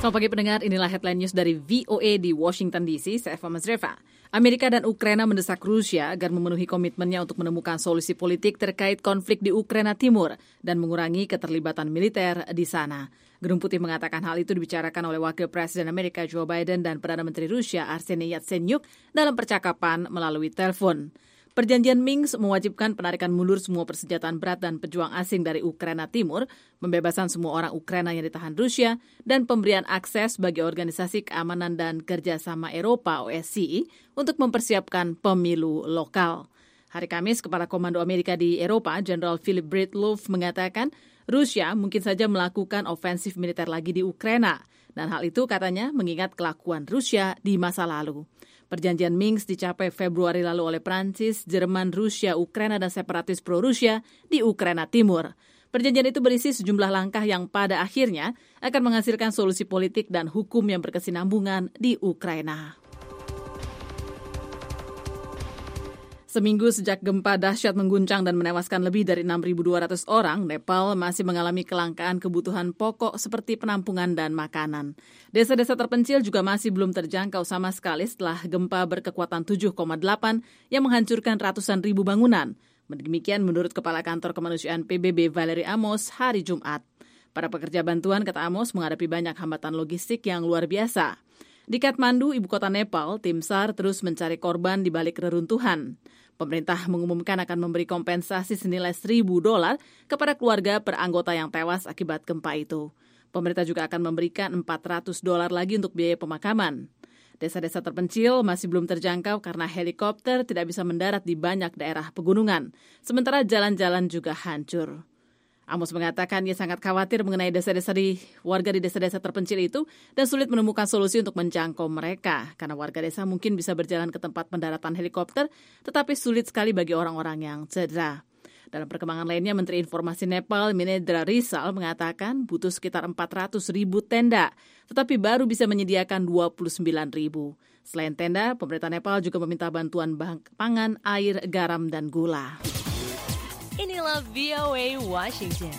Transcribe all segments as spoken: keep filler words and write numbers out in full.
Selamat pagi pendengar, inilah headline news dari V O A di Washington D C, saya Eva Mazreva. Amerika dan Ukraina mendesak Rusia agar memenuhi komitmennya untuk menemukan solusi politik terkait konflik di Ukraina Timur dan mengurangi keterlibatan militer di sana. Gedung Putih mengatakan hal itu dibicarakan oleh Wakil Presiden Amerika Joe Biden dan Perdana Menteri Rusia Arseniy Yatsenyuk dalam percakapan melalui telepon. Perjanjian Minsk mewajibkan penarikan mundur semua persenjataan berat dan pejuang asing dari Ukraina Timur, pembebasan semua orang Ukraina yang ditahan Rusia, dan pemberian akses bagi Organisasi Keamanan dan Kerjasama Eropa O S C E untuk mempersiapkan pemilu lokal. Hari Kamis, Kepala Komando Amerika di Eropa, Jenderal Philip Breedlove mengatakan Rusia mungkin saja melakukan ofensif militer lagi di Ukraina, dan hal itu katanya mengingat kelakuan Rusia di masa lalu. Perjanjian Minsk dicapai Februari lalu oleh Prancis, Jerman, Rusia, Ukraina, dan separatis pro-Rusia di Ukraina Timur. Perjanjian itu berisi sejumlah langkah yang pada akhirnya akan menghasilkan solusi politik dan hukum yang berkesinambungan di Ukraina. Seminggu sejak gempa dahsyat mengguncang dan menewaskan lebih dari enam ribu dua ratus orang, Nepal masih mengalami kelangkaan kebutuhan pokok seperti penampungan dan makanan. Desa-desa terpencil juga masih belum terjangkau sama sekali setelah gempa berkekuatan tujuh koma delapan yang menghancurkan ratusan ribu bangunan. Demikian menurut Kepala Kantor Kemanusiaan P B B Valerie Amos hari Jumat. Para pekerja bantuan, kata Amos, menghadapi banyak hambatan logistik yang luar biasa. Di Kathmandu, ibu kota Nepal, tim SAR terus mencari korban di balik reruntuhan. Pemerintah mengumumkan akan memberi kompensasi senilai seribu dolar kepada keluarga per anggota yang tewas akibat gempa itu. Pemerintah juga akan memberikan empat ratus dolar lagi untuk biaya pemakaman. Desa-desa terpencil masih belum terjangkau karena helikopter tidak bisa mendarat di banyak daerah pegunungan, sementara jalan-jalan juga hancur. Amos mengatakan ia sangat khawatir mengenai desa-desa di warga di desa-desa terpencil itu dan sulit menemukan solusi untuk menjangkau mereka karena warga desa mungkin bisa berjalan ke tempat pendaratan helikopter tetapi sulit sekali bagi orang-orang yang cedera. Dalam perkembangan lainnya, Menteri Informasi Nepal Minendra Rizal mengatakan butuh sekitar empat ratus ribu tenda tetapi baru bisa menyediakan dua puluh sembilan ribu. Selain tenda, pemerintah Nepal juga meminta bantuan bahan pangan, air, garam, dan gula. Inilah V O A Washington.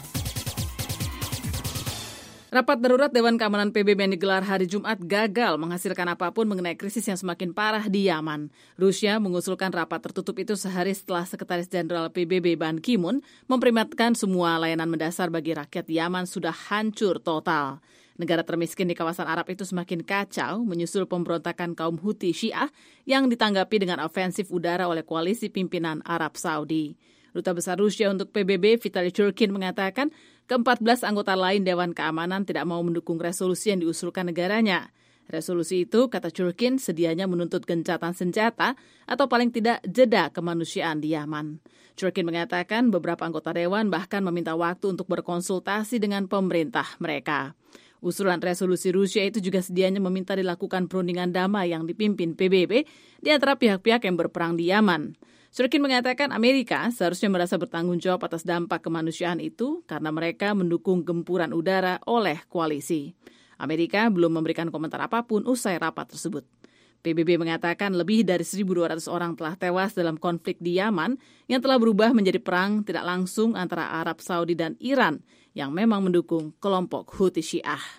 Rapat darurat Dewan Keamanan P B B yang digelar hari Jumat gagal menghasilkan apapun mengenai krisis yang semakin parah di Yaman. Rusia mengusulkan rapat tertutup itu sehari setelah Sekretaris Jenderal P B B Ban Ki-moon memperingatkan semua layanan mendasar bagi rakyat Yaman sudah hancur total. Negara termiskin di kawasan Arab itu semakin kacau menyusul pemberontakan kaum Houthi Syiah yang ditanggapi dengan ofensif udara oleh koalisi pimpinan Arab Saudi. Duta Besar Rusia untuk P B B, Vitaly Churkin, mengatakan ke empat belas anggota lain Dewan Keamanan tidak mau mendukung resolusi yang diusulkan negaranya. Resolusi itu, kata Churkin, sedianya menuntut gencatan senjata atau paling tidak jeda kemanusiaan di Yaman. Churkin mengatakan beberapa anggota Dewan bahkan meminta waktu untuk berkonsultasi dengan pemerintah mereka. Usulan resolusi Rusia itu juga sedianya meminta dilakukan perundingan damai yang dipimpin P B B di antara pihak-pihak yang berperang di Yaman. Churkin mengatakan Amerika seharusnya merasa bertanggung jawab atas dampak kemanusiaan itu karena mereka mendukung gempuran udara oleh koalisi. Amerika belum memberikan komentar apapun usai rapat tersebut. P B B mengatakan lebih dari seribu dua ratus orang telah tewas dalam konflik di Yaman yang telah berubah menjadi perang tidak langsung antara Arab Saudi dan Iran yang memang mendukung kelompok Houthi Syiah.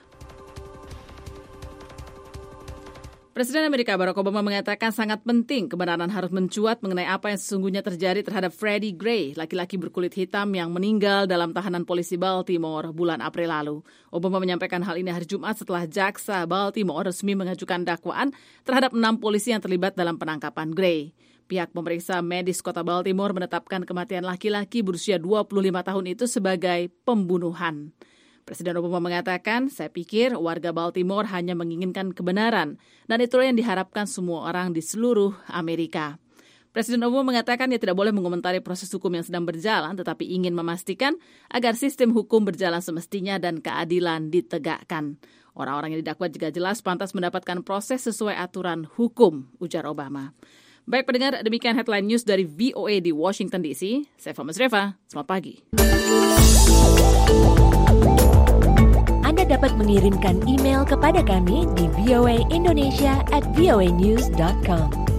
Presiden Amerika Barack Obama mengatakan sangat penting kebenaran harus mencuat mengenai apa yang sesungguhnya terjadi terhadap Freddie Gray, laki-laki berkulit hitam yang meninggal dalam tahanan polisi Baltimore bulan April lalu. Obama menyampaikan hal ini hari Jumat setelah jaksa Baltimore resmi mengajukan dakwaan terhadap enam polisi yang terlibat dalam penangkapan Gray. Pihak pemeriksa medis kota Baltimore menetapkan kematian laki-laki berusia dua puluh lima tahun itu sebagai pembunuhan. Presiden Obama mengatakan, saya pikir warga Baltimore hanya menginginkan kebenaran, dan itulah yang diharapkan semua orang di seluruh Amerika. Presiden Obama mengatakan dia tidak boleh mengomentari proses hukum yang sedang berjalan, tetapi ingin memastikan agar sistem hukum berjalan semestinya dan keadilan ditegakkan. Orang-orang yang didakwa juga jelas pantas mendapatkan proses sesuai aturan hukum, ujar Obama. Baik pendengar, demikian headline news dari V O A di Washington D C. Saya Eva Mazreva, selamat pagi. Anda dapat mengirimkan email kepada kami di voa indonesia at voanews dot com.